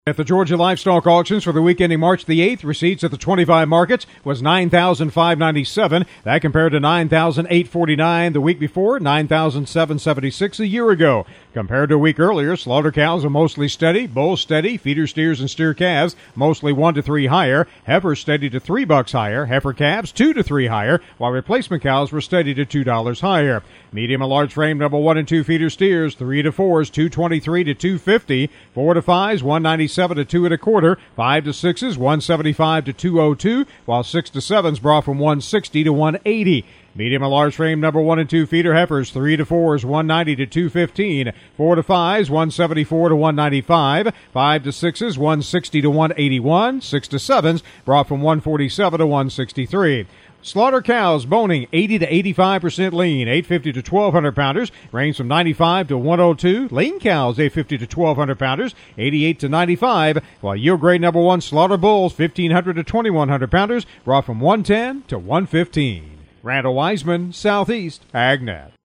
At the Georgia Livestock Auctions for the week ending March the 8th, receipts at the 25 markets was $9,597. That compared to $9,849 the week before, $9,776 a year ago. Compared to a week earlier, slaughter cows are mostly steady, bulls steady, feeder steers and steer calves mostly 1 to 3 higher, heifers steady to $3 higher, heifer calves 2 to 3 higher, while replacement cows were steady to $2 higher. Medium and large frame number 1 and 2 feeder steers 3 to 4s $223 to $250, 4 to 5s $197 to 2 1/4, 5 to 6s $175 to $202, while 6 to 7s brought from $160 to $180. Medium and large frame number 1 and 2 feeder heifers 3 to 4s $190 to $215, 4 to 5s $174 to $195, 5 to 6s $160 to $181, 6 to 7s brought from $147 to $163. Slaughter cows boning 80 to 85% lean, 850 to 1,200 pounders, range from 95 to 102. Lean cows 850 to 1,200 pounders, 88 to 95, while yield grade number 1 slaughter bulls 1,500 to 2,100 pounders, brought from 110 to 115. Randall Wiseman, Southeast AgNet.